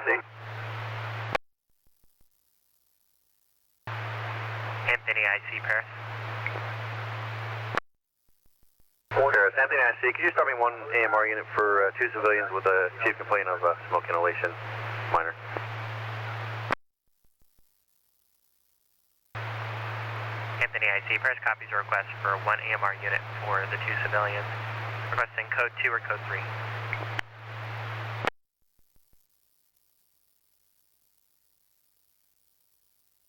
IC. Anthony IC, Paris. Paris, Anthony IC. Could you start me one AMR unit for 2 civilians with a chief complaint of smoke inhalation, minor? Anthony IC, Paris copies a request for 1 AMR unit for the 2 civilians. Requesting code 2 or code 3.